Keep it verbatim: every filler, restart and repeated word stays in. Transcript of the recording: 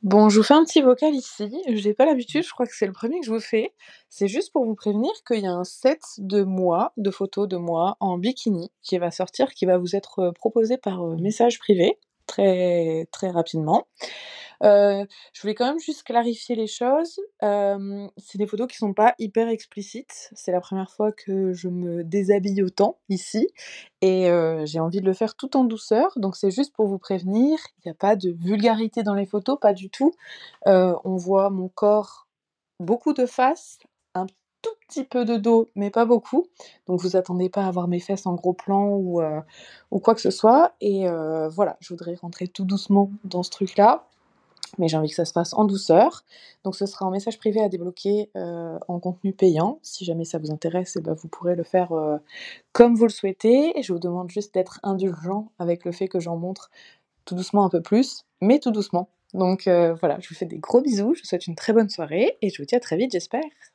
Bon, je vous fais un petit vocal ici, j'ai pas l'habitude, je crois que c'est le premier que je vous fais. C'est juste pour vous prévenir qu'il y a un set de moi, de photos de moi en bikini qui va sortir, qui va vous être, heu, proposé par, heu, message privé, très très rapidement. Heu, je voulais quand même juste clarifier les choses, hem, c'est des photos qui sont pas hyper explicites. C'est la première fois que je me déshabille autant ici et heu, j'ai envie de le faire tout en douceur, donc c'est juste pour vous prévenir, il y a pas de vulgarité dans les photos, pas du tout. Heu, on voit mon corps, beaucoup de face, un tout petit peu de dos, mais pas beaucoup, donc vous attendez pas à voir mes fesses en gros plan ou heu, ou quoi que ce soit et heu, voilà, je voudrais rentrer tout doucement dans ce truc-là, mais j'ai envie que ça se fasse en douceur. Donc ce sera un message privé à débloquer, heu, en contenu payant. Si jamais ça vous intéresse et bah, vous pourrez le faire, heu, comme vous le souhaitez et je vous demande juste d'être indulgents avec le fait que j'en montre tout doucement un peu plus, mais tout doucement. Donc heu, voilà, je vous fais des gros bisous, je vous souhaite une très bonne soirée et je vous dis à très vite j'espère.